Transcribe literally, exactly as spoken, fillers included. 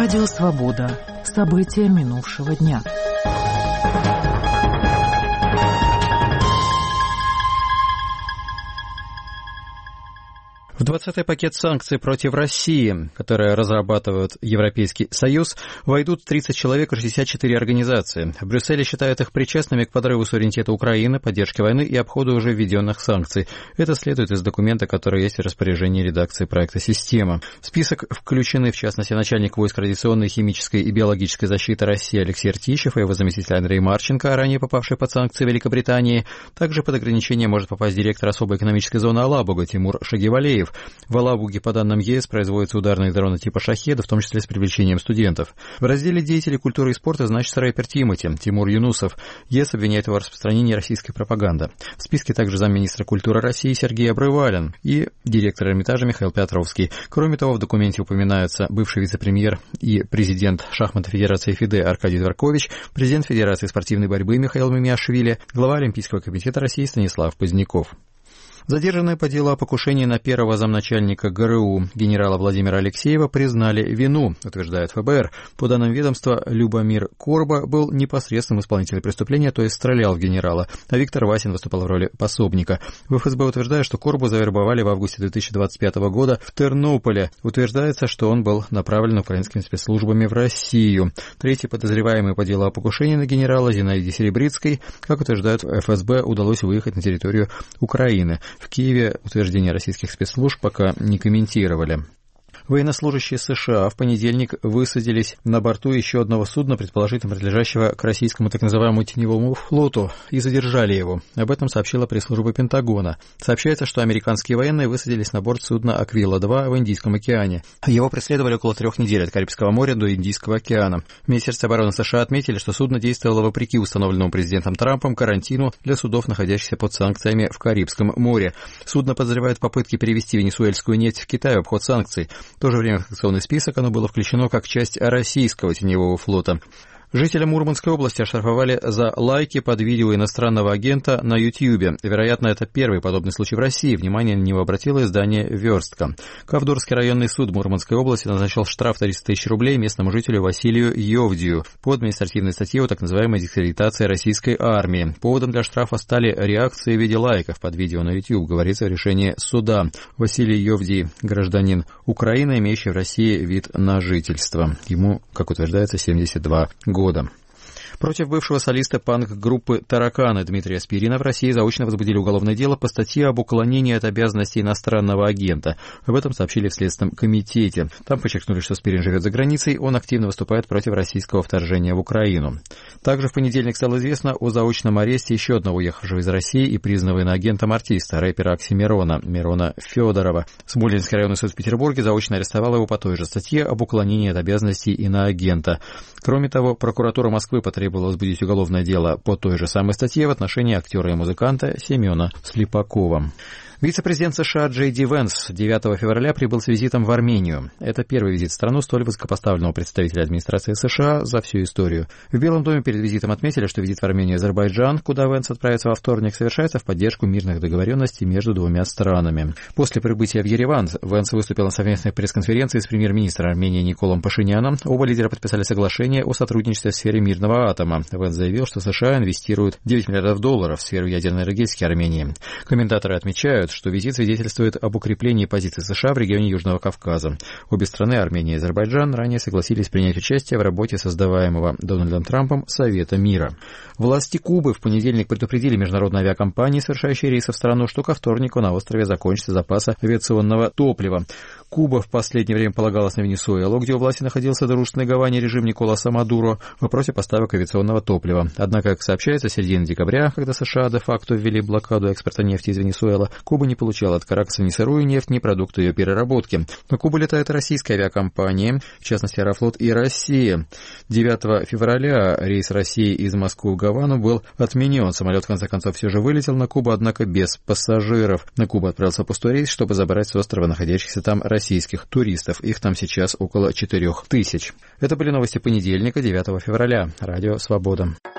Радио «Свобода». События минувшего дня. В двадцатый пакет санкций против России, которые разрабатывает Европейский Союз, войдут тридцать человек и шестьдесят четыре организации. В Брюсселе считают их причастными к подрыву суверенитета Украины, поддержке войны и обходу уже введенных санкций. Это следует из документа, который есть в распоряжении редакции проекта «Система». В список включены, в частности, начальник войск радиационной, химической и биологической защиты России Алексей Ртищев и его заместитель Андрей Марченко, ранее попавший под санкции Великобритании. Также под ограничение может попасть директор особой экономической зоны Алабуга Тимур Шагивалеев. В Алабуге, по данным ЕС, производятся ударные дроны типа «Шахеда», в том числе с привлечением студентов. В разделе «Деятели культуры и спорта» значится рэпер Тимати, Тимур Юнусов. ЕС обвиняет его в распространении российской пропаганды. В списке также замминистра культуры России Сергей Обрывалин и директор Эрмитажа Михаил Петровский. Кроме того, в документе упоминаются бывший вице-премьер и президент шахматной федерации ФИДЕ Аркадий Дворкович, президент Федерации спортивной борьбы Михаил Мимиашвили, глава Олимпийского комитета России Станислав Поздняков. Задержанные по делу о покушении на первого замначальника ГРУ генерала Владимира Алексеева признали вину, утверждает ФБР. По данным ведомства, Любомир Корба был непосредственным исполнителем преступления, то есть стрелял в генерала, а Виктор Васин выступал в роли пособника. В ФСБ утверждают, что Корбу завербовали в августе две тысячи двадцать пятого года в Тернополе. Утверждается, что он был направлен украинскими спецслужбами в Россию. Третий подозреваемый по делу о покушении на генерала Зинаиде Серебрицкой, как утверждают в ФСБ, удалось выехать на территорию Украины. В Киеве утверждения российских спецслужб пока не комментировали. Военнослужащие США в понедельник высадились на борту еще одного судна, предположительно принадлежащего к российскому так называемому теневому флоту, и задержали его. Об этом сообщила пресс-служба Пентагона. Сообщается, что американские военные высадились на борт судна «Аквила-два» в Индийском океане. Его преследовали около трех недель от Карибского моря до Индийского океана. В Министерстве обороны США отметили, что судно действовало вопреки установленному президентом Трампом карантину для судов, находящихся под санкциями в Карибском море. Судно подозревают в попытке перевести венесуэльскую нефть в Китай в обход санкций. В то же время в санкционный список оно было включено как часть российского теневого флота. Жителя Мурманской области оштрафовали за лайки под видео иностранного агента на Ютьюбе. Вероятно, это первый подобный случай в России. Внимание на него обратило издание «Верстка». Ковдорский районный суд Мурманской области назначил штраф триста тысяч рублей местному жителю Василию Йовдию по административной статье о так называемой дискредитации российской армии. Поводом для штрафа стали реакции в виде лайков под видео на YouTube, говорится в решении суда. Василий Йовдий – гражданин Украины, имеющий в России вид на жительство. Ему, как утверждается, семьдесят два года. года. Против бывшего солиста панк-группы «Тараканы» Дмитрия Спирина в России заочно возбудили уголовное дело по статье об уклонении от обязанностей иностранного агента. Об этом сообщили в Следственном комитете. Там подчеркнули, что Спирин живет за границей, он активно выступает против российского вторжения в Украину. Также в понедельник стало известно о заочном аресте еще одного уехавшего из России и признанного иноагентом артиста, рэпера Оксимирона, Мирона Федорова. Смольнинский районный суд в Петербурге заочно арестовал его по той же статье об уклонении от обязанностей иноагента. Кроме того, прокуратура Москвы потребовала возбудить уголовное дело по той же самой статье в отношении актера и музыканта Семена Слепакова. Вице-президент США Джей Ди Венс девятого февраля прибыл с визитом в Армению. Это первый визит в страну столь высокопоставленного представителя администрации США за всю историю. В Белом доме перед визитом отметили, что визит в Армению и Азербайджан, куда Венс отправится во вторник, совершается в поддержку мирных договоренностей между двумя странами. После прибытия в Ереван Венс выступил на совместной пресс-конференции с премьер-министром Армении Николом Пашиняном. Оба лидера подписали соглашение о сотрудничестве в сфере мирного атома. Венс заявил, что США инвестируют девять миллиардов долларов в сферу ядерной энергетики Армении. Комментаторы отмечают, что визит свидетельствует об укреплении позиций США в регионе Южного Кавказа. Обе страны, Армения и Азербайджан, ранее согласились принять участие в работе создаваемого Дональдом Трампом Совета мира. Власти Кубы в понедельник предупредили международные авиакомпании, совершающие рейсы в страну, что ко вторнику на острове закончится запас авиационного топлива. Куба в последнее время полагалась на Венесуэлу, где у власти находился дружественный Гаване режим Николаса Мадуро в вопросе поставок авиационного топлива. Однако, как сообщается, с середины декабря, когда США де-факто ввели блокаду экспорта нефти из Венесуэлы, Куба не получала от Каракаса ни сырую нефть, ни продукты ее переработки. На Кубу летают российские авиакомпании, в частности Аэрофлот и Россия. девятого февраля рейс России из Москвы в Гавану был отменен. Самолет, в конце концов, все же вылетел на Кубу, однако без пассажиров. На Кубу отправился пустой рейс, чтобы забрать с острова находящихся там российских туристов. Их там сейчас около четырех тысяч. Это были новости понедельника, девятого февраля. Радио «Свобода».